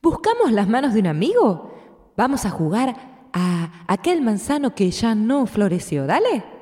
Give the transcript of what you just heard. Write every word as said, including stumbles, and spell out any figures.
¿Buscamos las manos de un amigo? Vamos a jugar a aquel manzano que ya no floreció. Dale.